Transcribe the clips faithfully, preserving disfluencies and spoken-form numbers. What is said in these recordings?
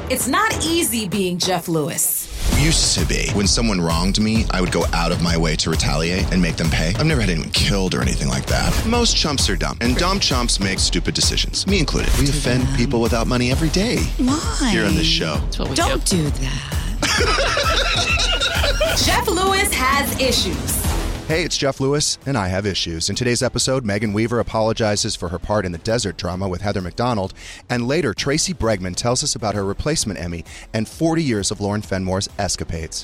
It's not easy being Jeff Lewis. Used to be. When someone wronged me, I would go out of my way to retaliate and make them pay. I've never had anyone killed or anything like that. Most chumps are dumb, and dumb chumps make stupid decisions, me included. We offend people without money every day. Why? Here on this show. That's what we Don't do. do that. Jeff Lewis has issues. Hey, it's Jeff Lewis, and I have issues. In today's episode, Megan Weaver apologizes for her part in the desert drama with Heather McDonald, and later, Tracy Bregman tells us about her replacement Emmy and forty years of Lauren Fenmore's escapades.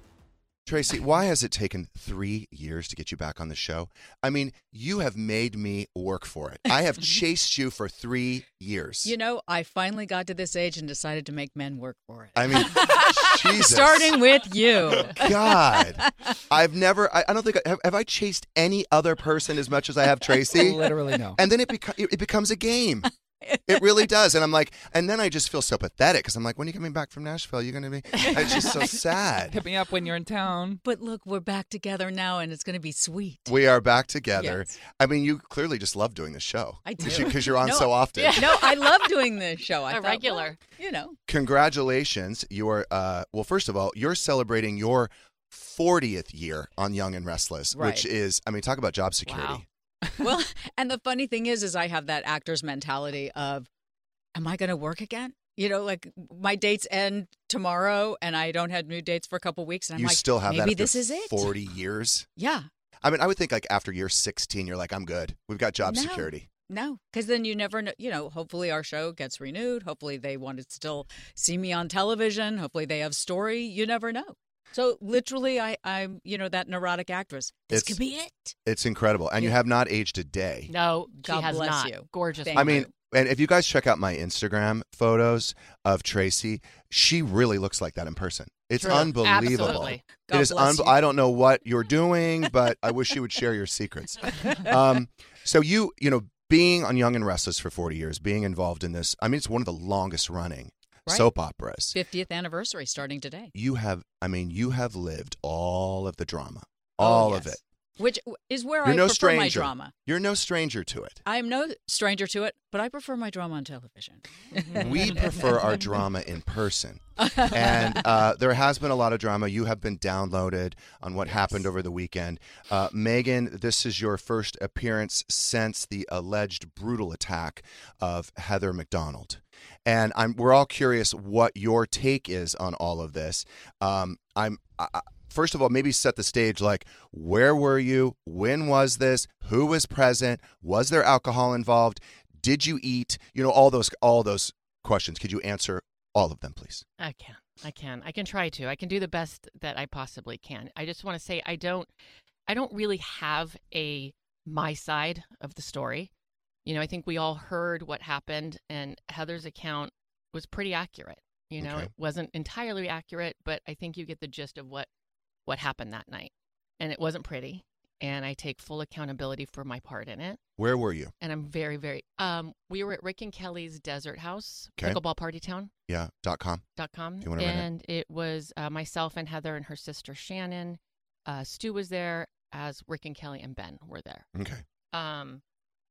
Tracy, why has it taken three years to get you back on the show? I mean, you have made me work for it. I have chased you for three years. You know, I finally got to this age and decided to make men work for it. I mean, Jesus. Starting with you. God. I've never, I, I don't think, I, have, have I chased any other person as much as I have Tracy? Literally no. And then it, beco- it, it becomes a game. It really does. And I'm like, and then I just feel so pathetic because I'm like, when are you coming back from Nashville? You're going to be, it's just so sad. Hit me up when you're in town. But look, we're back together now, and it's going to be sweet. We are back together. Yes. I mean, you clearly just love doing this show. I do. Because you, you're on No, so often. Yeah. No, I love doing this show. I A thought, regular. well, you know. Congratulations. You are, uh, well, first of all, you're celebrating your fortieth year on Young and Restless, Right. which is, I mean, talk about job security. Wow. Well, and the funny thing is, is I have that actor's mentality of, am I going to work again? You know, like my dates end tomorrow and I don't have new dates for a couple weeks. And I'm You like, still have maybe that after this is it. forty years? Yeah. I mean, I would think like after year sixteen, you're like, I'm good. We've got job No. security. No, because then you never know. You know, hopefully our show gets renewed. Hopefully they want to still see me on television. Hopefully they have story. You never know. So literally, I, I'm, you know, that neurotic actress. This It's- could be it. It's incredible. And you Yeah. have not aged a day. No, she God has bless not. you. Gorgeous. Thank I mean, you. and if you guys check out my Instagram photos of Tracy, she really looks like that in person. It's True. unbelievable. Absolutely. God it is. bless Un- you. I don't know what you're doing, but I wish you would share your secrets. Um, so you, you know, being on Young and Restless for forty years, being involved in this, I mean, it's one of the longest running Right. soap operas. fiftieth anniversary starting today. You have, I mean, you have lived all of the drama, all Oh, of yes. it. Which is where You're I no prefer stranger. my drama. You're no stranger to it. I am no stranger to it, but I prefer my drama on television. We prefer our drama in person. And uh, there has been a lot of drama. You have been downloaded on what happened over the weekend. Uh, Megan, this is your first appearance since the alleged brutal attack of Heather McDonald. And I'm, we're all curious what your take is on all of this. Um, I'm. I, I- First of all, maybe set the stage like, where were you? When was this? Who was present? Was there alcohol involved? Did you eat? You know, all those all those questions. Could you answer all of them, please? I can. I can. I can try to. I can do the best that I possibly can. I just want to say I don't I don't really have a my side of the story. You know, I think we all heard what happened and Heather's account was pretty accurate. You know, Okay. it wasn't entirely accurate, but I think you get the gist of what what happened that night. And it wasn't pretty. And I take full accountability for my part in it. Where were you? And I'm very, very um we were at Rick and Kelly's Desert House, Okay. Pickleball Party Town. Yeah, dot com. Dot com. You wanna run it? And it was uh, myself and Heather and her sister Shannon. Uh, Stu was there, as Rick and Kelly and Ben were there. Okay. Um,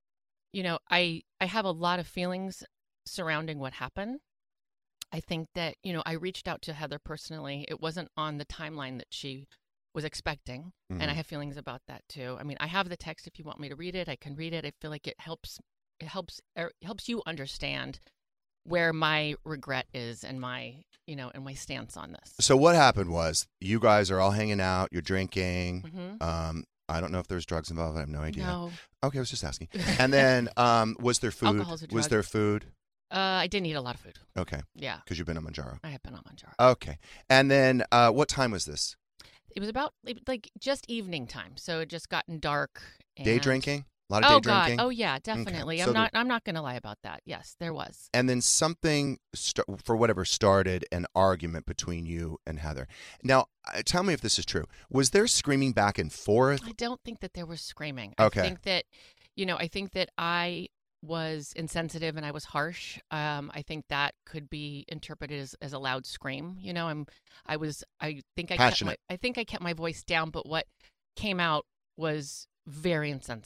you know, I I have a lot of feelings surrounding what happened. I think that, you know, I reached out to Heather personally. It wasn't on the timeline that she was expecting. Mhm. And I have feelings about that too. I mean, I have the text. If you want me to read it, I can read it. I feel like it helps, it helps, er, helps you understand where my regret is and my, you know, and my stance on this. So what happened was you guys are all hanging out. You're drinking. Mhm. Um, I don't know if there's drugs involved. I have no idea. No, Okay, I was just asking. And then was was there food? Alcohol's a Was drug. there food? uh, I didn't eat a lot of food. Okay, Yeah, because you've been on Manjaro. I have been on Manjaro. Okay. And then uh, what time was this? It was about like just evening time, so it just gotten dark. Day and- drinking? A lot of Oh day God! drinking? Oh yeah, definitely. So I'm there- not. I'm not going to lie about that. Yes, there was. And then something, st- for whatever, started an argument between you and Heather. Now, uh, tell me if this is true. Was there screaming back and forth? I don't think that there was screaming. Okay. I think that, you know, I think that I was insensitive and I was harsh. Um, I think that could be interpreted as, as a loud scream. You know, I'm. I was. I think I. Passionate. Kept my, I think I kept my voice down, but what came out was very insensitive.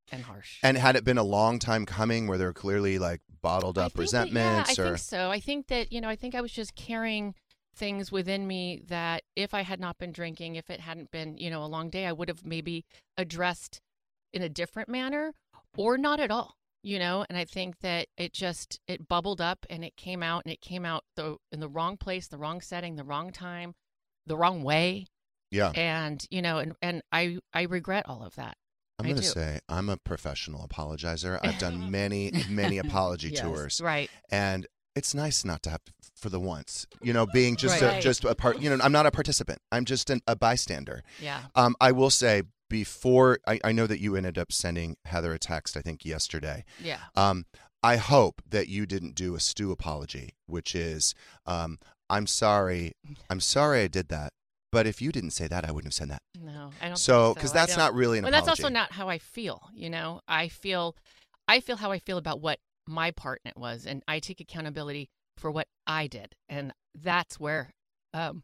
and harsh. And had it been a long time coming where there were clearly like bottled up I think resentments that, yeah, I or think so. I think that, you know, I think I was just carrying things within me that if I had not been drinking, if it hadn't been, you know, a long day, I would have maybe addressed in a different manner or not at all, you know? And I think that it just, it bubbled up and it came out and it came out the, in the wrong place, the wrong setting, the wrong time, the wrong way. yeah. And, you know, and, and I, I regret all of that. I'm I going to do. say I'm a professional apologizer. I've done many, many apology Yes. tours. Right. And it's nice not to have to, for the once, you know, being just Right. a, just a part, you know, I'm not a participant. I'm just an, a bystander. Yeah. Um, I will say before, I, I know that you ended up sending Heather a text, I think yesterday. Yeah. Um, I hope that you didn't do a stew apology, which is, um, I'm sorry, I'm sorry I did that. But if you didn't say that, I wouldn't have said that. No, I don't. So, think because so. I that's don't- not really an Well, apology. that's also not how I feel. You know, I feel, I feel how I feel about what my part in it was, and I take accountability for what I did, and that's where, um,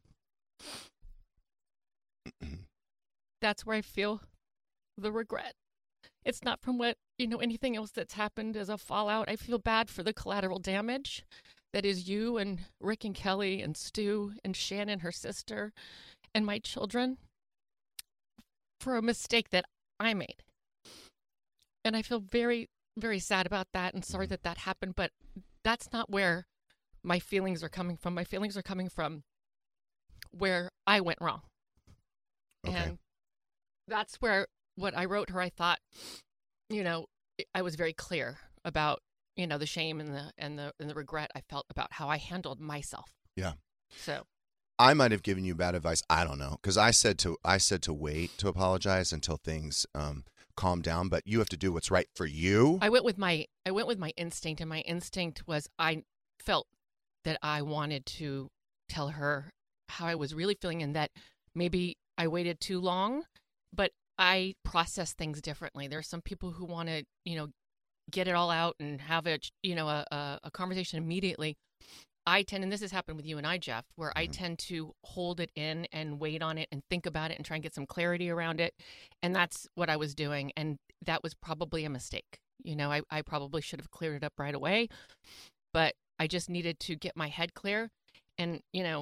that's where I feel the regret. It's not from what, you know, anything else that's happened as a fallout. I feel bad for the collateral damage that is you and Rick and Kelly and Stu and Shannon, her sister, and my children for a mistake that I made. And I feel very, very sad about that and sorry that that happened, but that's not where my feelings are coming from. My feelings are coming from where I went wrong. Okay. And that's where what I wrote her, I thought, you know, I was very clear about, you know, the shame and the and the and the regret I felt about how I handled myself. Yeah. So I might have given you bad advice. I don't know, because I said to I said to wait to apologize until things um, calm down. But you have to do what's right for you. I went with my I went with my instinct, and my instinct was I felt that I wanted to tell her how I was really feeling, and that maybe I waited too long, but I process things differently. There are some people who want to, you know, get it all out and have a, you know, a, a, a conversation immediately. I tend, and this has happened with you and I, Jeff, where I tend to hold it in and wait on it and think about it and try and get some clarity around it. And that's what I was doing. And that was probably a mistake. You know, I, I probably should have cleared it up right away, but I just needed to get my head clear. And, you know,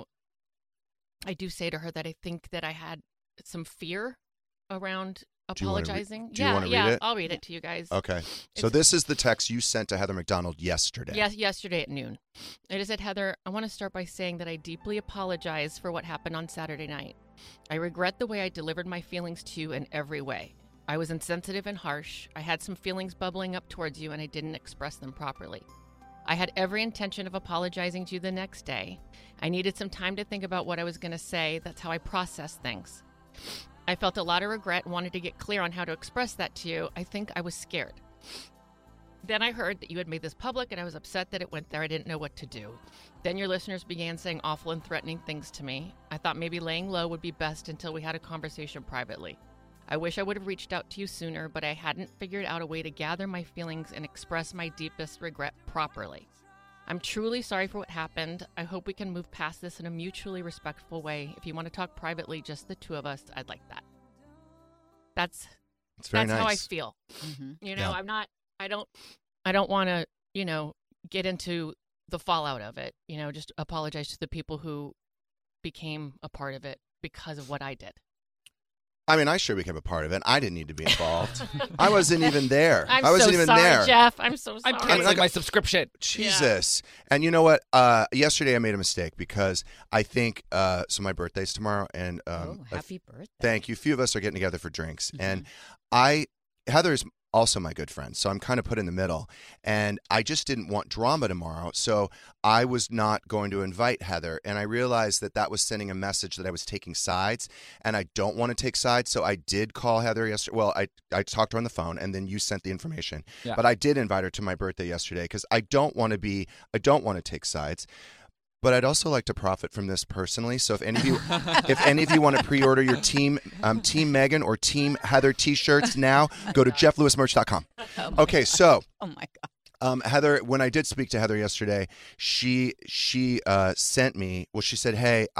I do say to her that I think that I had some fear around Do you wanna re- apologizing. do you yeah, wanna read yeah, it? I'll read it to you guys. Okay. So It's- this is the text you sent to Heather McDonald yesterday. Yes, yesterday at noon. It said, Heather, I want to start by saying that I deeply apologize for what happened on Saturday night. I regret the way I delivered my feelings to you in every way. I was insensitive and harsh. I had some feelings bubbling up towards you and I didn't express them properly. I had every intention of apologizing to you the next day. I needed some time to think about what I was going to say. That's how I processed things. I felt a lot of regret and wanted to get clear on how to express that to you. I think I was scared. Then I heard that you had made this public, and I was upset that it went there. I didn't know what to do. Then your listeners began saying awful and threatening things to me. I thought maybe laying low would be best until we had a conversation privately. I wish I would have reached out to you sooner, but I hadn't figured out a way to gather my feelings and express my deepest regret properly. I'm truly sorry for what happened. I hope we can move past this in a mutually respectful way. If you want to talk privately, just the two of us, I'd like that. That's It's very that's nice. how I feel. Mhm. You know, Yeah. I'm not I don't I don't want to, you know, get into the fallout of it. You know, just apologize to the people who became a part of it because of what I did. I mean, I sure became a part of it. I didn't need to be involved. I wasn't even there. I'm I wasn't so even sorry, there. Jeff. I'm so sorry. I'm I canceling mean, like- my subscription. Jesus. And you know what? Uh, yesterday I made a mistake because I think, uh, so my birthday's tomorrow. And um, oh, a happy birthday. Thank you. A few of us are getting together for drinks. Mm-hmm. And I, Heather's also my good friend. So I'm kind of put in the middle. And I just didn't want drama tomorrow. So I was not going to invite Heather. And I realized that that was sending a message that I was taking sides. And I don't want to take sides. So I did call Heather yesterday. Well, I, I talked to her on the phone and then you sent the information. Yeah. But I did invite her to my birthday yesterday because I don't want to be, I don't want to take sides. But I'd also like to profit from this personally. So if any of you, if any of you want to pre-order your team, um, Team Megan or Team Heather T-shirts now, go to jeff lewis merch dot com. Okay, so Oh my God. um, Heather, when I did speak to Heather yesterday, she she uh, sent me. Well, she said, "Hey, I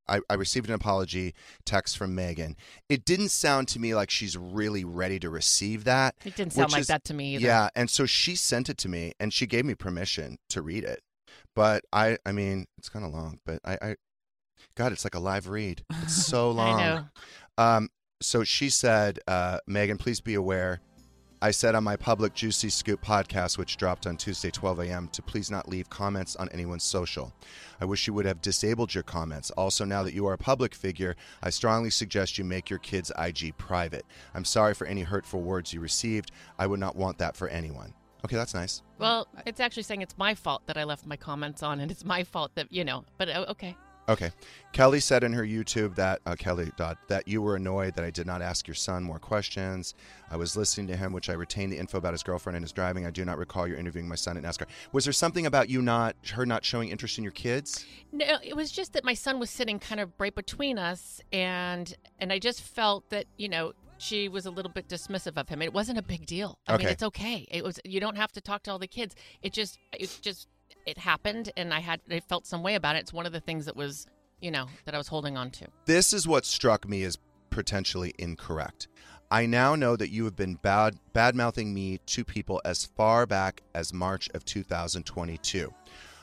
I, I received an apology text from Megan. It didn't sound to me like she's really ready to receive that. It didn't sound which like is- that to me either. Yeah, and so she sent it to me, and she gave me permission to read it. But I, I mean, it's kind of long, but I, I, God, it's like a live read. It's so long. I know. Um, so she said, uh, Megan, please be aware. I said on my public Juicy Scoop podcast, which dropped on Tuesday, twelve a.m., to please not leave comments on anyone's social. I wish you would have disabled your comments. Also, now that you are a public figure, I strongly suggest you make your kids' I G private. I'm sorry for any hurtful words you received. I would not want that for anyone. Okay, that's nice. Well, it's actually saying it's my fault that I left my comments on, and it's my fault that, you know, but uh, okay. Okay. Kelly said in her YouTube that, uh, Kelly Dodd, that you were annoyed that I did not ask your son more questions. I was listening to him, which I retained the info about his girlfriend and his driving. I do not recall you interviewing my son at NASCAR. Was there something about you not, her not showing interest in your kids? No, it was just that my son was sitting kind of right between us, and and I just felt that, you know, she was a little bit dismissive of him. It wasn't a big deal. I Okay. mean, it's okay. It was. You don't have to talk to all the kids. It just, it just, it happened, and I had, I felt some way about it. It's one of the things that was, you know, that I was holding on to. This is what struck me as potentially incorrect. I now know that you have been bad bad-mouthing me to people as far back as March of two thousand twenty-two.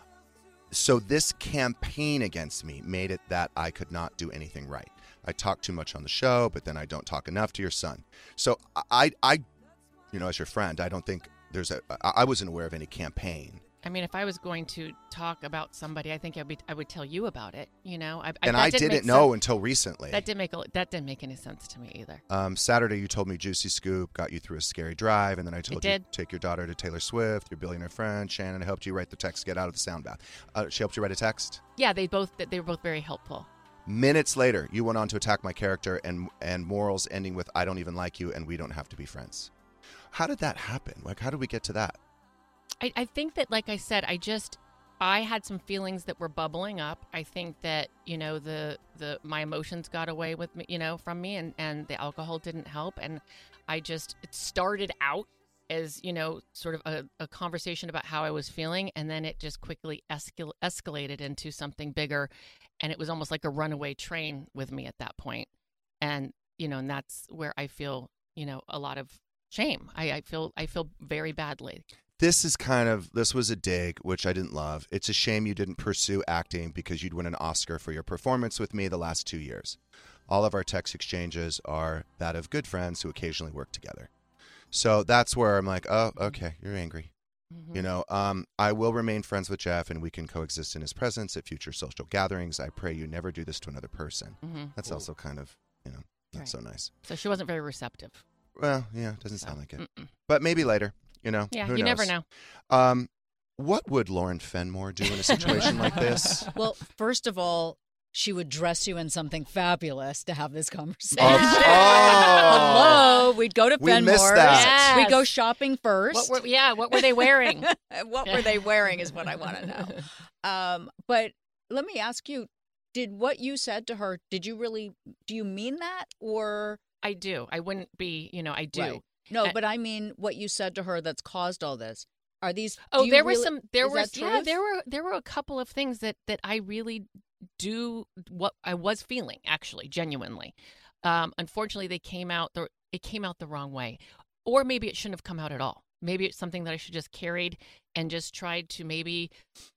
So this campaign against me made it that I could not do anything right. I talk too much on the show, but then I don't talk enough to your son. So I, I, you know, as your friend, I don't think there's a, I I wasn't aware of any campaign. I mean, if I was going to talk about somebody, I think I'd be, I would tell you about it. You know, I, And that I didn't didn't make know sense. until recently. That didn't make a, that didn't make any sense to me either. Um, Saturday, you told me Juicy Scoop got you through a scary drive, and then I told you did. take your daughter to Taylor Swift. Your billionaire friend Shannon helped you write the text, get out of the sound bath. Uh, she helped you write a text. Yeah, they both they were both very helpful. Minutes later, you went on to attack my character and and morals, ending with "I don't even like you, and we don't have to be friends." How did that happen? Like, how did we get to that? I, I think that, like I said, I just I had some feelings that were bubbling up. I think that, you know, the the my emotions got away with me, you know, from me, and and the alcohol didn't help. And I just it started out as, you know, sort of a, a conversation about how I was feeling, and then it just quickly escal- escalated into something bigger, and it was almost like a runaway train with me at that point. And you know, and that's where I feel, you know, a lot of shame. I, I feel I feel very badly. This is kind of, this was a dig, which I didn't love. It's a shame you didn't pursue acting because you'd win an Oscar for your performance with me the last two years. All of our text exchanges are that of good friends who occasionally work together. So that's where I'm like, oh, okay, you're angry. Mm-hmm. You know, um, I will remain friends with Jeff and we can coexist in his presence at future social gatherings. I pray you never do this to another person. Mm-hmm. That's also kind of, you know, not Right. so nice. So she wasn't very receptive. Well, yeah, doesn't So, sound like it. mm-mm. But maybe later, you know. Yeah, who you knows? never know. Um, what would Lauren Fenmore do in a situation like this? Well, first of all, she would dress you in something fabulous to have this conversation. Oh. Hello, we'd go to We Fenmore. missed that. We'd go shopping first. What were, yeah, what were they wearing? What were they wearing is what I want to know. Um, but let me ask you, did what you said to her, did you really, do you mean that? Or I do. I wouldn't be, you know, I do. Right. No, I- but I mean what you said to her that's caused all this. Are these Oh, do you there were really- some. There is was that yeah. truth? There were there were a couple of things that that I really do what I was feeling actually genuinely. Um, unfortunately, they came out the it came out the wrong way, or maybe it shouldn't have come out at all. Maybe it's something that I should just carried and just tried to maybe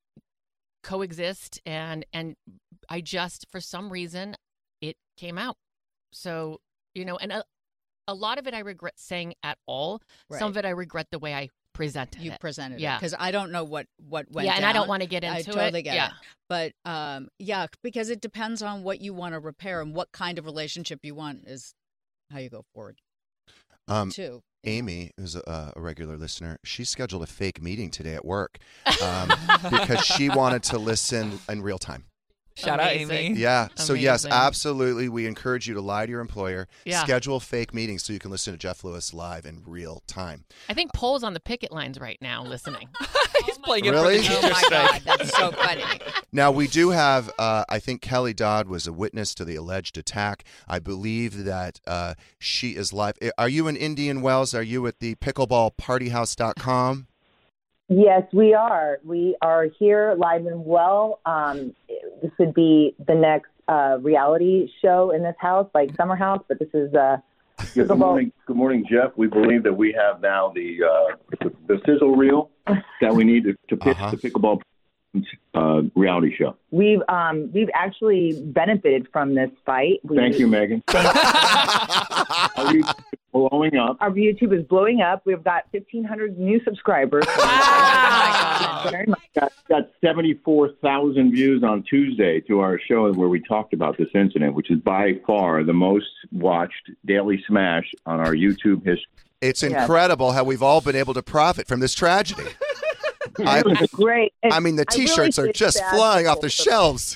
coexist, and and I just for some reason it came out. So you know, and a, a lot of it I regret saying at all. Right. Some of it I regret the way I presented you it. presented it Yeah. because I don't know what what went yeah, and I don't down. want to get into I it. totally get yeah. it. But um, yeah, because it depends on what you want to repair and what kind of relationship you want is how you go forward. Um, Too. Amy, who's a, a regular listener, she scheduled a fake meeting today at work um, because she wanted to listen in real time. Shout Amazing. out, Amy. Yeah. So, yes, Amazing. absolutely. We encourage you to lie to your employer, Yeah. schedule fake meetings so you can listen to Jeff Lewis live in real time. I think Pole's on the picket lines right now listening. He's playing it Really? for the Oh teacher my strike. God, that's so funny. Now, we do have, uh, I think Kelly Dodd was a witness to the alleged attack. I believe that uh, she is live. Are you in Indian Wells? Are you at the pickleball party house dot com? Yes, we are. We are here live and well. Um, this would be the next uh, reality show in this house, like Summer House, but this is uh, Yeah, good morning, good morning, Jeff. We believe that we have now the uh, the, the sizzle reel that we need to, to pitch Uh-huh. the pickleball uh, reality show. we've um, we've actually benefited from this fight. We, Thank you, Megan. Our YouTube is blowing up. Our YouTube is blowing up. We've got fifteen hundred new subscribers. Wow. Very much. Got, got seventy-four thousand views on Tuesday to our show where we talked about this incident, which is by far the most watched daily smash on our YouTube history. It's Yes. incredible how we've all been able to profit from this tragedy. I, It was great. And I mean, the I really T-shirts are feel just bad flying for off the both of them. shelves.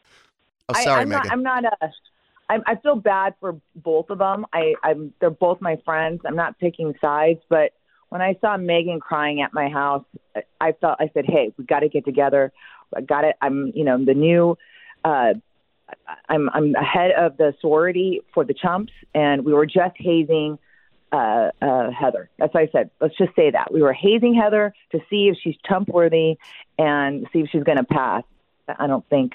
Oh, I- sorry, I'm Megan. Not, I'm not a. I, I feel bad for both of them. I, I'm. They're both my friends. I'm not picking sides, but when I saw Megan crying at my house, I, I felt. I said, "Hey, we got to get together. I got it. I'm. You know, the new. Uh, I'm. I'm ahead of the sorority for the chumps, and we were just hazing uh, uh, Heather. That's what I said. Let's just say that we were hazing Heather to see if she's chump worthy and see if she's going to pass. I don't think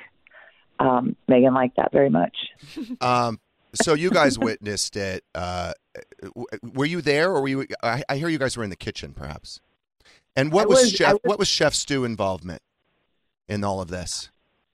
um, Megan liked that very much. Um, so you guys witnessed it. Uh, w- were you there, or were you? I, I hear you guys were in the kitchen, perhaps. And what I was, was- Chef? I was- What was Chef Stu involvement in all of this?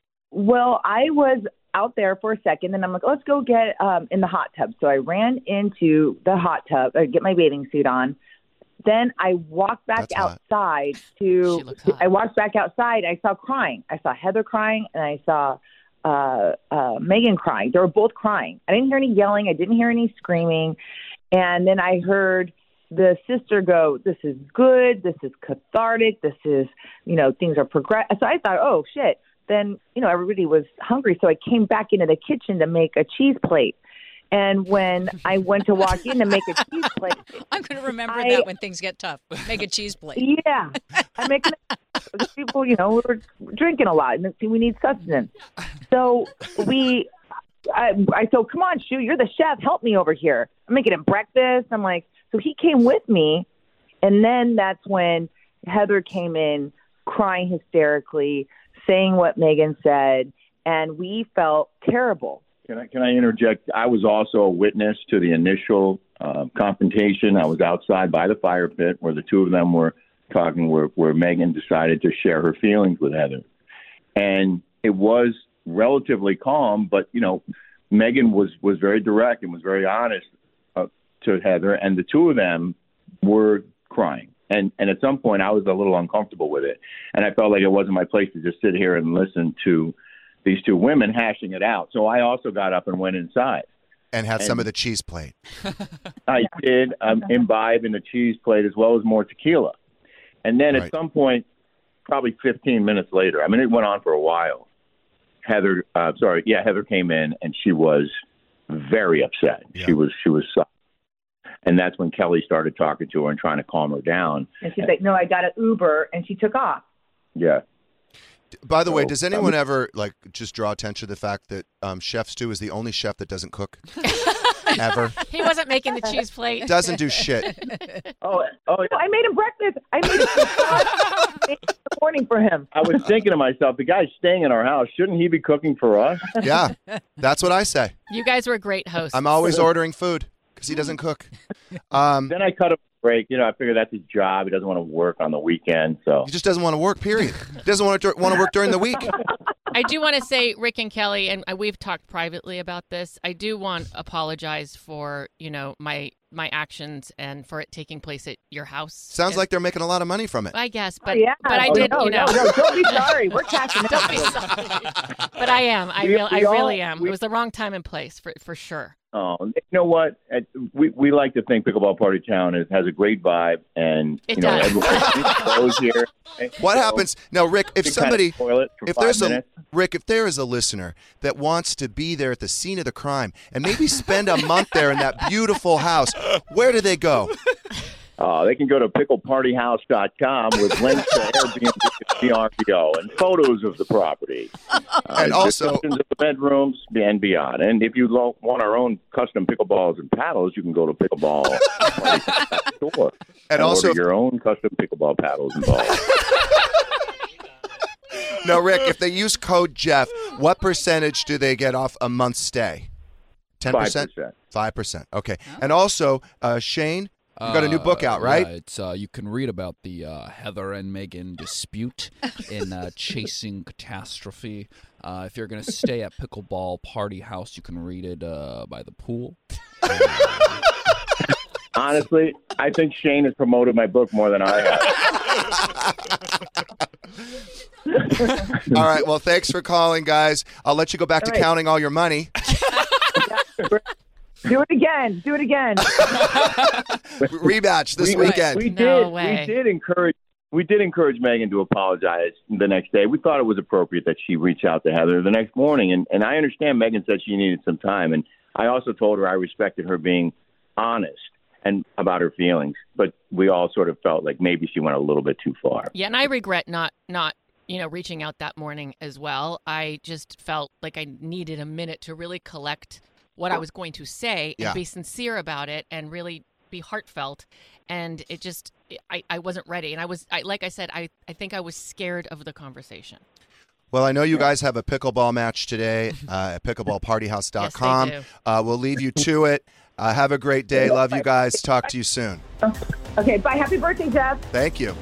Well, I was out there for a second, and I'm like, let's go get um, in the hot tub. So I ran into the hot tub, uh, get my bathing suit on. Then I walked back That's hot. outside She to. looks hot. I walked back outside. I saw crying. I saw Heather crying, and I saw uh, uh, Megan crying. They were both crying. I didn't hear any yelling. I didn't hear any screaming. And then I heard the sister go, "This is good. This is cathartic. This is, you know, things are progress." So I thought, oh shit. Then, you know, everybody was hungry. So I came back into the kitchen to make a cheese plate. And when I went to walk in to make a cheese plate, I'm going to remember I- that when things get tough. Make a cheese plate. yeah, I make because people, you know, we're drinking a lot and we need sustenance. So we, I, I said, come on, Shu, you're the chef. Help me over here. I'm making him breakfast. I'm like, so he came with me. And then that's when Heather came in crying hysterically, saying what Megan said. And we felt terrible. Can I, can I interject? I was also a witness to the initial uh, confrontation. I was outside by the fire pit where the two of them were talking, where, where Megan decided to share her feelings with Heather. And it was relatively calm, but, you know, Megan was, was very direct and was very honest uh, to Heather, and the two of them were crying. And, and at some point, I was a little uncomfortable with it. And I felt like it wasn't my place to just sit here and listen to these two women hashing it out. So I also got up and went inside. And had some And- of the cheese plate. I did um, imbibe in the cheese plate as well as more tequila. And then Right. at some point, probably fifteen minutes later, I mean, it went on for a while. Heather, uh, sorry, yeah, Heather came in and she was very upset. Yeah. She was, she was, sobbing. And that's when Kelly started talking to her and trying to calm her down. And she's like, no, I got an Uber. And she took off. Yeah. By the way, So, does um, anyone ever like just draw attention to the fact that um, Chef Stu is the only chef that doesn't cook ever? He wasn't making the cheese plate. Doesn't do shit. Oh, oh, No, I made him breakfast. I made him in the morning for him. I was thinking to myself, the guy's staying in our house. Shouldn't he be cooking for us? Yeah, that's what I say. You guys were great hosts. I'm always ordering food because he doesn't cook. Um, Then I cut him a break. You know, I figured that's his job. He doesn't want to work on the weekend. So he just doesn't want to work. Period. He doesn't want to want to work during the week. I do want to say, Rick and Kelly, and we've talked privately about this. I do want to apologize for, you know, my my actions and for it taking place at your house. Sounds And- like they're making a lot of money from it. I guess, Oh, but yeah. but I Oh, did, no, you know. No, no, don't be sorry. We're cashing Don't be out. sorry. But I am. I We- real I we all- really am. we- It was the wrong time and place for for sure. Oh, you know what? Uh, We we like to think Pickleball Party Town is, has a great vibe, and It you know, does. everyone goes here. What So, happens now, Rick? If you kinda somebody, spoil it for if five there's a minutes. Rick, if there is a listener that wants to be there at the scene of the crime and maybe spend a month there in that beautiful house, where do they go? Uh, they can go to pickle party house dot com with links to Airbnb and V R B O and photos of the property. Uh, And also- descriptions of the bedrooms and beyond. And if you lo- want our own custom pickleballs and paddles, you can go to pickleball store And also- order your own custom pickleball paddles and balls. No, Rick, if they use code Jeff, What percentage do they get off a month's stay? ten percent? five percent. five percent. Okay. And also, uh, Shane, you got a new book out, right? Yeah, it's uh, you can read about the uh, Heather and Meghan dispute in uh, Chasing Catastrophe. Uh, if you're going to stay at Pickleball Party House, you can read it uh, by the pool. Honestly, I think Shane has promoted my book more than I have. All right. Well, thanks for calling, guys. I'll let you go back to All right. counting all your money. Do it again. Do it again. Rematch this we, weekend. We No did. way. We did encourage. We did encourage Meghan to apologize the next day. We thought it was appropriate that she reach out to Heather the next morning, and and I understand Meghan said she needed some time, and I also told her I respected her being honest and about her feelings, but we all sort of felt like maybe she went a little bit too far. Yeah, and I regret not not you know reaching out that morning as well. I just felt like I needed a minute to really collect what I was going to say and Yeah. be sincere about it and really be heartfelt. And it just I, I wasn't ready. And I was I, like I said, I, I think I was scared of the conversation. Well, I know you guys have a pickleball match today uh, at pickleball party house dot com. Yes, they do. uh, we'll leave you to it. Uh, have a great day. Love you guys. Talk to you soon. Okay, bye. Happy birthday, Jeff. Thank you.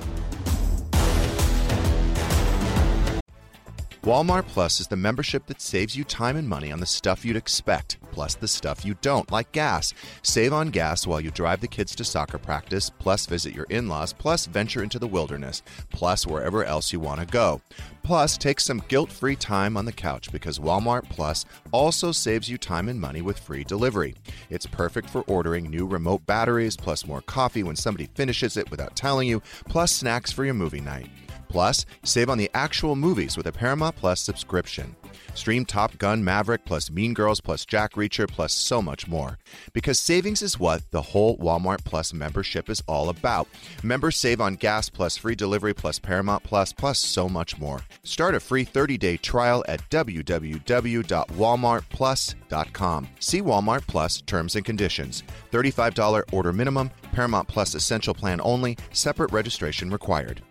Walmart Plus is the membership that saves you time and money on the stuff you'd expect, plus the stuff you don't, like gas. Save on gas while you drive the kids to soccer practice, plus visit your in-laws, plus venture into the wilderness, plus wherever else you want to go. Plus, take some guilt-free time on the couch because Walmart Plus also saves you time and money with free delivery. It's perfect for ordering new remote batteries, plus more coffee when somebody finishes it without telling you, plus snacks for your movie night. Plus, save on the actual movies with a Paramount Plus subscription. Stream Top Gun Maverick plus Mean Girls plus Jack Reacher plus so much more. Because savings is what the whole Walmart Plus membership is all about. Members save on gas plus free delivery plus Paramount Plus plus so much more. Start a free thirty-day trial at w w w dot walmart plus dot com. See Walmart Plus terms and conditions. thirty-five dollars order minimum, Paramount Plus Essential Plan only, separate registration required.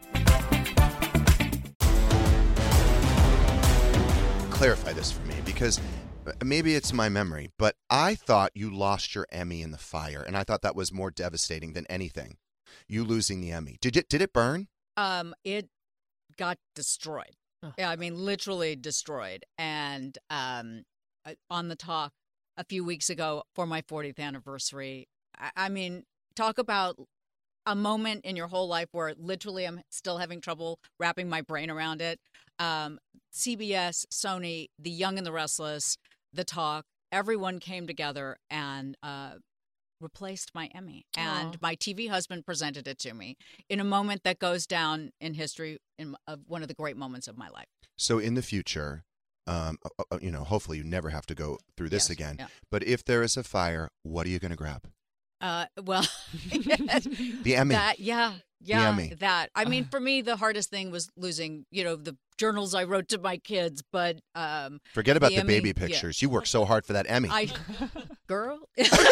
Clarify this for me because maybe it's my memory, but I thought you lost your Emmy in the fire, and I thought that was more devastating than anything. You losing the Emmy. Did it? Did it burn? Um, it got destroyed. Oh. Yeah, I mean, literally destroyed. And um, uh, on the talk a few weeks ago for my fortieth anniversary, I, I mean, talk about a moment in your whole life where literally I'm still having trouble wrapping my brain around it. Um, C B S, Sony, The Young and the Restless, The Talk, everyone came together and uh, replaced my Emmy. And Aw. my T V husband presented it to me in a moment that goes down in history in of one of the great moments of my life. So in the future, um, uh, uh, you know, hopefully you never have to go through this Yes, again. yeah. But if there is a fire, what are you going to grab? Uh, well, The Emmy. that, yeah, yeah, Emmy. that. I mean, for me, the hardest thing was losing, you know, the journals I wrote to my kids. But um, Forget about the the, Emmy, baby yeah. pictures. You worked so hard for that Emmy. I, girl.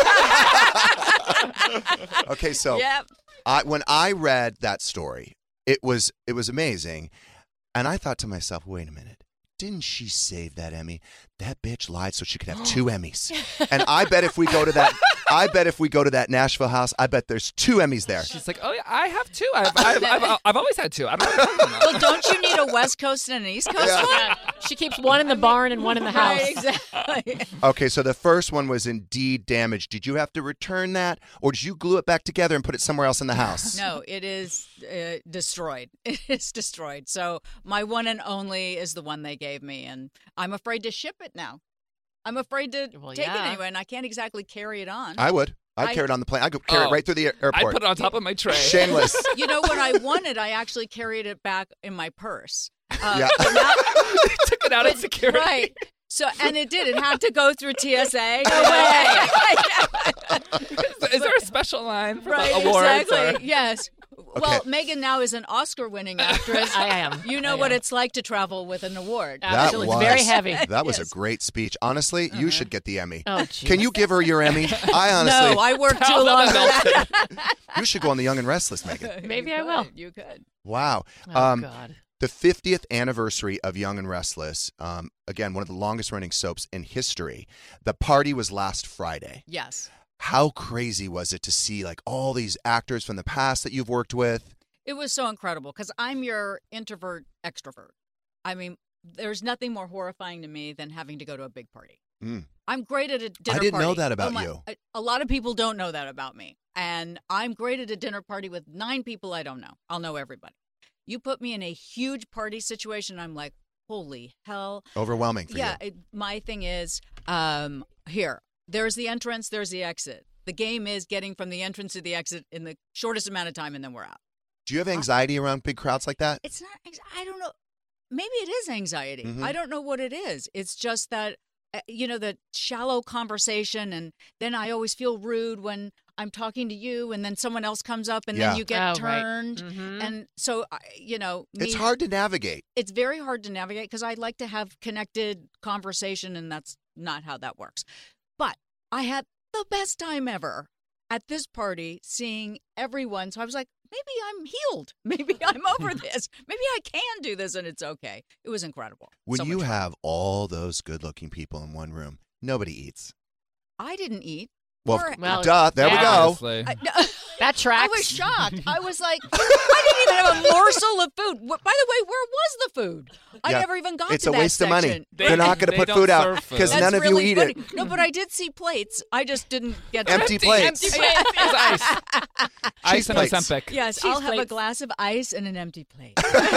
Okay, so Yep. I, when I read that story, it was it was amazing, and I thought to myself, wait a minute. Didn't she save that Emmy? That bitch lied so she could have two Emmys. And I bet if we go to that, I bet if we go to that Nashville house, I bet there's two Emmys there. She's like, oh, yeah, I have two. I've, I've, I've, I've always had two. I don't know. Well, don't you need a West Coast and an East Coast Yeah. one? Yeah. She keeps one in the barn and one in the house. Right, exactly. Okay, so the first one was indeed damaged. Did you have to return that, or did you glue it back together and put it somewhere else in the house? No, it is uh, destroyed. It is destroyed. So my one and only is the one they gave me, and I'm afraid to ship it now. I'm afraid to Well, take yeah. it anyway, and I can't exactly carry it on. I would. I'd I- carry it on the plane. I'd go carry Oh. it right through the air- I airport. put it on top of my tray. Shameless. You know, when I won it, I actually carried it back in my purse. Uh, Yeah. but now- Took it out at security. Right. So, and it did. It had to go through T S A. No way. Is there a special line for Right, the awards? exactly. or- Yes. Well, Okay. Megan now is an Oscar-winning actress. I am. You know I what am. it's like to travel with an award. That Absolutely. was- It's very heavy. That was Yes. a great speech. Honestly, you should get the Emmy. Oh, geez. Can you give her your Emmy? I honestly, No, I worked too Tell them long for about that. you should go on The Young and Restless, Megan. Maybe You I will. could, You could. Wow. Oh, Um, God. The fiftieth anniversary of Young and Restless, um, again, one of the longest running soaps in history. The party was last Friday. Yes. How crazy was it to see like all these actors from the past that you've worked with? It was so incredible because I'm your introvert extrovert. I mean, there's nothing more horrifying to me than having to go to a big party. Mm. I'm great at a dinner I didn't party. know that about Oh my- you. A, a lot of people don't know that about me. And I'm great at a dinner party with nine people I don't know. I'll know everybody. You put me in a huge party situation, I'm like, holy hell. Overwhelming for Yeah, you. it, my thing is, um, here, there's the entrance, there's the exit. The game is getting from the entrance to the exit in the shortest amount of time, and then we're out. Do you have anxiety around big crowds like that? It's not, anx- I don't know. Maybe it is anxiety. Mhm. I don't know what it is. It's just that, uh, you know, the shallow conversation. And then I always feel rude when I'm talking to you and then someone else comes up and Yeah. then you get Oh, right. turned. Mhm. And so, I- you know, me, It's hard to navigate. It's very hard to navigate because I like to have connected conversation, and that's not how that works. But I had the best time ever at this party seeing everyone. So I was like, maybe I'm healed. Maybe I'm over this. Maybe I can do this and it's okay. It was incredible. When So you much fun. have all those good-looking people in one room, nobody eats. I didn't eat. Well, Or- Well, duh, there we yeah. go. Honestly. I, no, That I tracks. was shocked. I was like, I didn't even have a morsel of food. Wh- By the way, where was the food? I Yeah. never even got It's to a that waste of money. section. They- They're not going to they put don't food out serve food. because That's none of really you eat funny. it. No, but I did see plates. I just didn't get to Empty plates. Empty plates. It's ice. Ice and plates. Ozempic. Yes, Cheese I'll have a plates. glass of ice and an empty plate.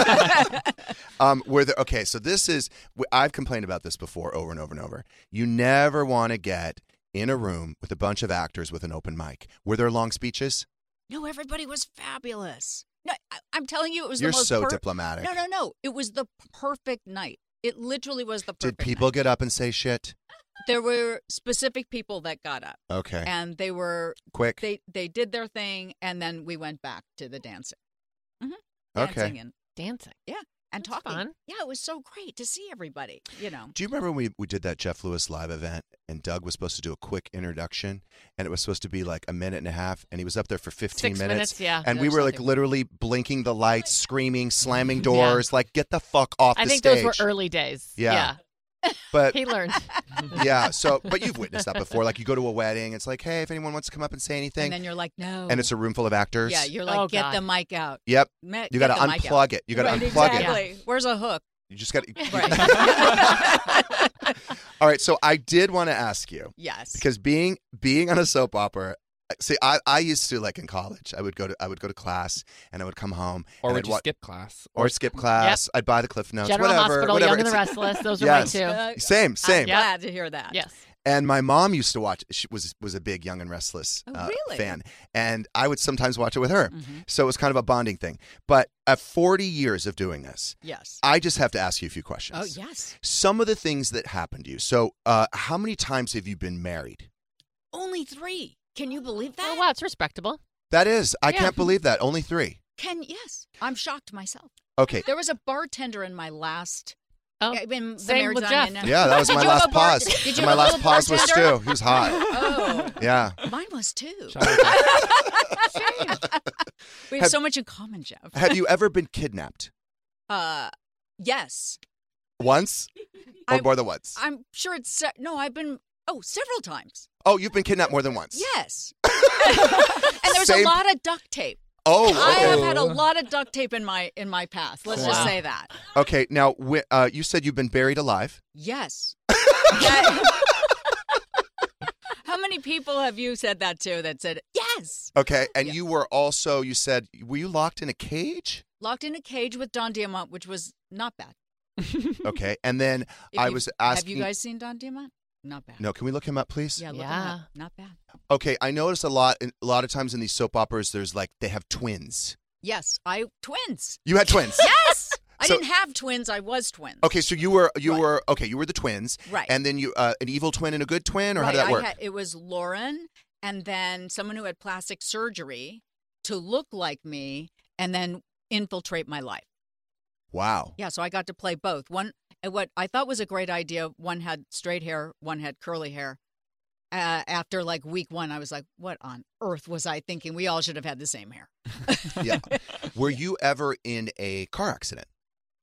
Um, where the, okay, so this is w- I've complained about this before over and over and over. You never want to get in a room with a bunch of actors with an open mic. Were there long speeches? No, everybody was fabulous. No, I, I'm telling you, it was You're the most so per- diplomatic. No, no, no. It was the perfect night. It literally was the Did perfect people night. get up and say shit? There were specific people that got up, Okay, and they were quick. they they did their thing, and then we went back to the dancing. hmm Okay. Dancing and, Dancing. and That's talking. fun. Yeah, it was so great to see everybody. You know. Do you remember when we, we did that Jeff Lewis live event and Doug was supposed to do a quick introduction and it was supposed to be like a minute and a half and he was up there for fifteen Six minutes, minutes, yeah. and we There's were like something- literally blinking the lights, screaming, slamming doors, like get the fuck off I the think stage. those were early days. Yeah. Yeah. But He learned. yeah, so but you've witnessed that before. Like you go to a wedding, it's like, hey, if anyone wants to come up and say anything, And then you're like, no. and it's a room full of actors. yeah, you're like, Oh, get God. the mic out. Yep. Me- You get got to the mic out. unplug it. You got to Right, unplug it. exactly. Where's a hook? You just got to. Right. All right, so I did want to ask you Yes. because being being on a soap opera. See, I, I used to like in college. I would go to I would go to class and I would come home Or and would I'd you wa- skip class? or skip class. I'd buy the Cliff Notes, General whatever, Hospital, whatever. Young and the It's- Restless. Those are Yes. mine too. Uh, Same, same. I'm glad to hear that. Yes. And my mom used to watch. She was was a big Young and Restless Oh, uh, really? fan, and I would sometimes watch it with her. Mhm. So it was kind of a bonding thing. But at forty years of doing this, Yes. I just have to ask you a few questions. Oh, yes. Some of the things that happened to you. So, uh, how many times have you been married? Only three. Can you believe that? Oh, wow. It's respectable. That is, I Yeah. can't believe that. Only three. Can yes. I'm shocked myself. Okay. There was a bartender in my last. Oh, I mean, the same marriage with I'm Jeff. in now. Yeah, that was Did my you have last a bar- pause. Did you And have my a last little pause was bartender? Stu. He was hot. Oh, Yeah. mine was too. Shout out to- We have, Have- so much in common, Jeff. Have you ever been kidnapped? Uh, yes. Once or I- more than once? I'm sure it's se- no. I've been oh several times. Oh, you've been kidnapped more than once. Yes. And there's Same- a lot of duct tape. Oh, I okay. have had a lot of duct tape in my in my past. Let's just Wow. say that. Okay, now whi- uh, you said you've been buried alive. Yes. That- How many people have you said that to that said yes? Okay, and Yeah. you were also you said were you locked in a cage? Locked in a cage with Don Diamont, which was not bad. Okay, and then If I you- was Have asking. you guys seen Don Diamont? Not bad. No, can we look him up, please? Yeah, look him Yeah. up. Not bad. Okay, I noticed a lot. A lot of times in these soap operas, there's like they have twins. Yes, I twins. You had twins. Yes. I So- didn't have twins. I was twins. Okay, so you were you Right. were okay. You were the twins, Right. And then you uh, an evil twin and a good twin, or right. how did that I work? Had, it was Lauren, and then someone who had plastic surgery to look like me, and then infiltrate my life. Wow. Yeah, so I got to play both. One, uh, what I thought was a great idea. One had straight hair, one had curly hair. Uh, after like week one, I was like, "What on earth was I thinking? We all should have had the same hair." Yeah. Were you ever in a car accident?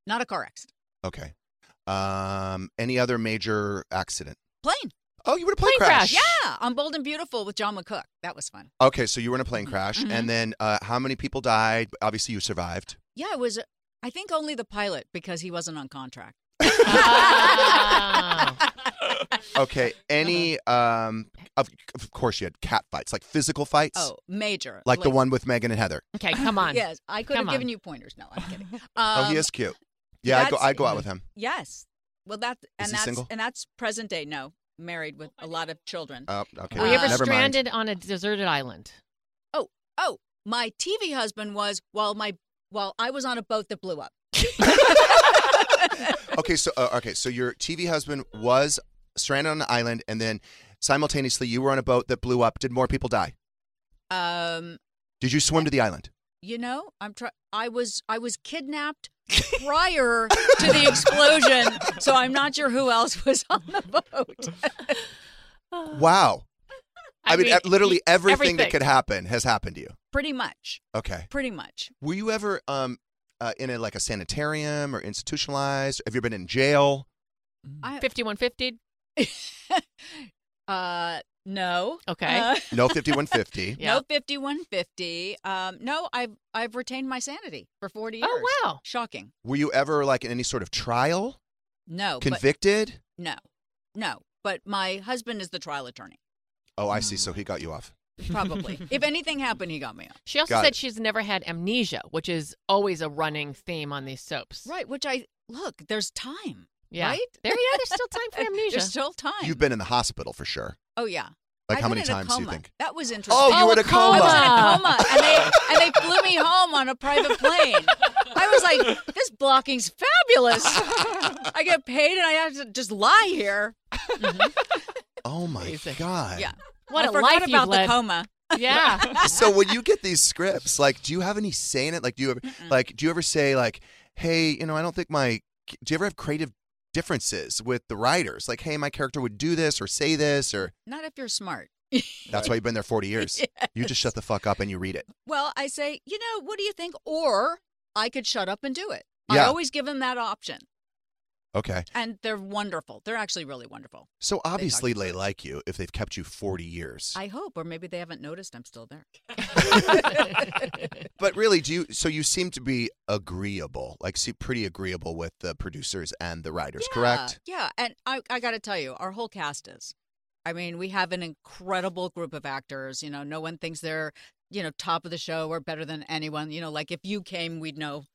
Not a car accident. Okay. Um, any other major accident? Plane. Oh, you were in a plane, Plane crash. crash. Yeah, on Bold and Beautiful with John McCook. That was fun. Okay, so you were in a plane crash, Mhm. and then uh, how many people died? Obviously, you survived. Yeah, it was. I think only the pilot because he wasn't on contract. Wow. Okay. Any? Um, of, of course, you had cat fights, like physical fights, Oh, major. like the one with Megan and Heather. Okay, come on. Yes, I could Come have given on. you pointers. No, I'm kidding. Um, oh, he is cute. Yeah, I go. that's- I go out with him. Yes. Well, that and he that's single? and that's present day. No, married with a lot of children. Oh, okay. Were you ever Never mind. stranded on a deserted island? Oh, oh, my T V husband was while my while I was on a boat that blew up. Okay, so uh, okay, so your T V husband was stranded on an island, and then simultaneously you were on a boat that blew up. Did more people die? Um, Did you swim to the island? you know, I'm try- I was I was kidnapped prior to the explosion, so I'm not sure who else was on the boat. Wow. I, mean, mean, uh, literally y- everything, everything. that could happen has happened to you. Pretty much, Okay. pretty much. Were you ever um uh, in a like a sanitarium or institutionalized? Have you ever been in jail? I, fifty-one fifty? uh, no. Okay. Uh, No fifty-one fifty. Yeah. No fifty-one fifty. Um, no, I've I've retained my sanity for forty years. Oh, wow. Shocking. Were you ever like in any sort of trial? No, but Convicted? no, no. But my husband is the trial attorney. Oh, I see. So he got you off. Probably. If anything happened, he got me off. She also Got said it. she's never had amnesia, which is always a running theme on these soaps. Right. Which I look. There's time. Yeah. Right. There, yeah, there's still time for amnesia. There's still time. You've been in the hospital for sure. Oh yeah. Like I've how been many in a times do you coma. think? That was interesting. Oh, you were in a coma. I was in a coma, and they and they flew me home on a private plane. I was like, this blocking's fabulous. I get paid, and I have to just lie here. Oh my Amazing. god. Yeah. What I a forgot life about you've the led. coma. Yeah. So when you get these scripts, like, do you have any say in it? Like, do you ever, like, do you ever say like, hey, you know, I don't think my, do you ever have creative differences with the writers? Like, hey, my character would do this or say this, or Not if you're smart. that's why you've been there forty years. You just shut the fuck up and you read it. Well, I say, you know, what do you think? Or I could shut up and do it. I Yeah. always give them that option. Okay. And they're wonderful. They're actually really wonderful. So obviously to they us. like you if they've kept you forty years. I hope, or maybe they haven't noticed I'm still there. But really, do you? So you seem to be agreeable, like, see, pretty agreeable with the producers and the writers, Yeah, correct? Yeah. And I, I got to tell you, our whole cast is. I mean, we have an incredible group of actors. You know, no one thinks they're, you know, top of the show or better than anyone. You know, like if you came, we'd know.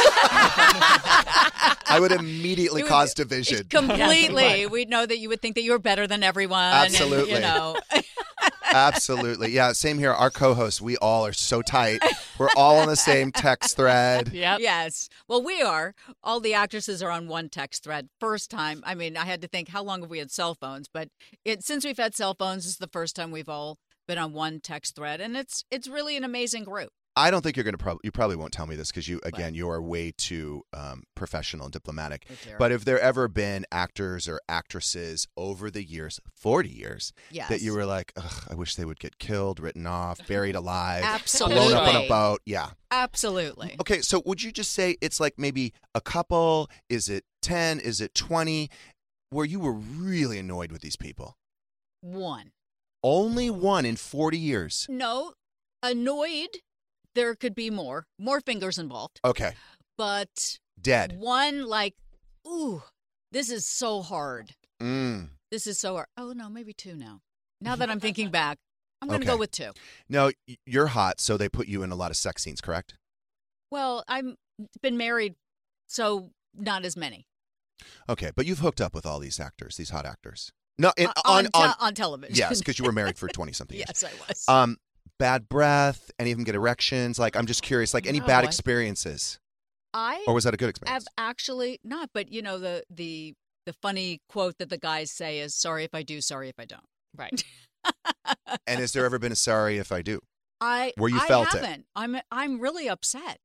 I would immediately It would- cause division. Completely. We'd know that you would think that you were better than everyone. Absolutely. And, you know. Absolutely. Yeah, same here. Our co-hosts, we all are so tight. We're all on the same text thread. Yep. Yes. Well, we are. All the actresses are on one text thread. First time. I mean, I had to think, how long have we had cell phones? But it, since we've had cell phones, this is the first time we've all been on one text thread, and it's it's really an amazing group. I don't think you're going to probably, you probably won't tell me this because you, again, you are way too um, professional and diplomatic. Oh, dear. But have there ever been actors or actresses over the years, forty years, Yes. that you were like, ugh, I wish they would get killed, written off, buried alive, Absolutely. blown up on a boat? Yeah. Absolutely. Okay, so would you just say it's like maybe a couple? Is it ten? Is it twenty? Where you were really annoyed with these people? One. Only one in forty years. No, annoyed. There could be more, more fingers involved. Okay. But Dead. one, like, ooh, this is so hard. Mm. This is so hard. Oh, no, maybe two now. Now that I'm thinking back, I'm going to Okay. go with two. No, y- you're hot, so they put you in a lot of sex scenes, correct? Well, I've been married, so not as many. Okay, but you've hooked up with all these actors, these hot actors. No, in, Uh, on, te- on, on television. yes, because you were married for twenty something years. Yes, I was. Um, bad breath. Any of them get erections? Like, I'm just curious. Like, any No, bad I- experiences, I or was that a good have experience? actually not, but you know the the the funny quote that the guys say is "Sorry if I do, sorry if I don't." Right. And has there ever been a sorry if I do? I Where you I felt it. haven't. I'm I'm really upset.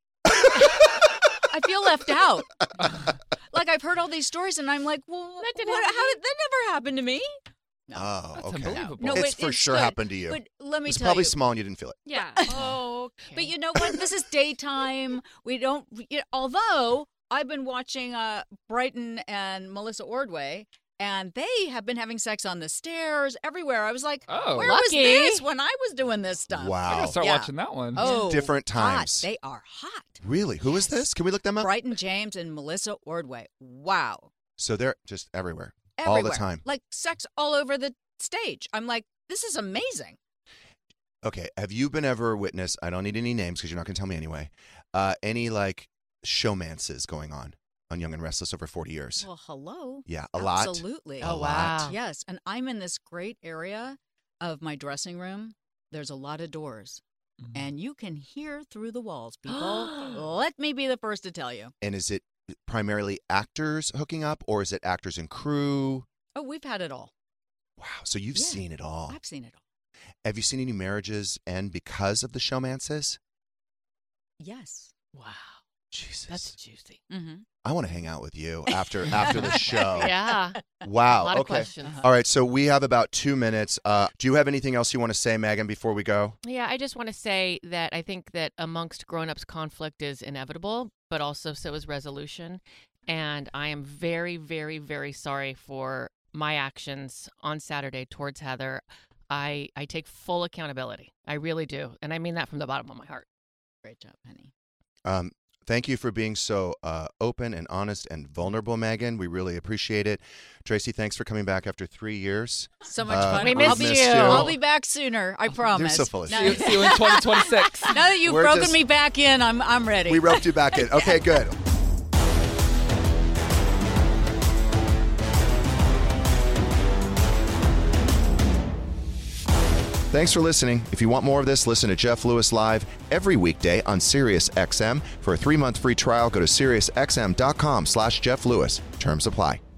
I feel left out. Like I've heard all these stories, and I'm like, well, That didn't what, happen to how me. did that never happened to me? No. Oh, That's okay. unbelievable. No, it's it- for it's sure good. happened to you. But let me It's tell probably you. small and you didn't feel it. Yeah. Oh, okay. But you know what? This is daytime. We don't. You know, although I've been watching uh, Brighton and Melissa Ordway, and they have been having sex on the stairs everywhere. I was like, Oh. where Lucky. was this when I was doing this stuff? I Wow. gotta start Yeah. watching that one. Oh, Different hot. times. They are hot. Really? Who is this? Can we look them up? Brighton James and Melissa Ordway. Wow. So they're just everywhere. Everywhere. All the time. Like sex all over the stage. I'm like, this is amazing. Okay. Have you been ever witness? I don't need any names because you're not going to tell me anyway. Uh, any like showmances going on on Young and Restless over forty years? Well, hello. Yeah, a lot. Absolutely. A Oh, lot. wow. Yes. And I'm in this great area of my dressing room. There's a lot of doors. Mhm. And you can hear through the walls, people. Let me be the first to tell you. And is it primarily actors hooking up, or is it actors and crew? Oh, we've had it all. Wow. So you've Yeah. seen it all. I've seen it all. Have you seen any marriages end because of the showmances? Yes. Wow. Jesus. That's juicy. Mm-hmm. I want to hang out with you after after the show. Yeah. Wow. A lot of okay. questions. All right. So we have about two minutes. Uh, do you have anything else you want to say, Megan, before we go? Yeah, I just want to say that I think that amongst grown-ups, conflict is inevitable, but also so is resolution. And I am very, very, very sorry for my actions on Saturday towards Heather. I I take full accountability. I really do, and I mean that from the bottom of my heart. Great job, Penny. Um, thank you for being so uh, open and honest and vulnerable, Megan. We really appreciate it. Tracy, thanks for coming back after three years. So much Uh, fun. We we've missed missed you. you. I'll be back sooner. I promise. so full of now, See you, see you in twenty twenty-six. now that you've We're broken just- me back in, I'm I'm ready. We roped you back in. Okay, good. Thanks for listening. If you want more of this, listen to Jeff Lewis Live every weekday on Sirius X M. For a three-month free trial, go to SiriusXM.com slash Jeff Lewis. Terms apply.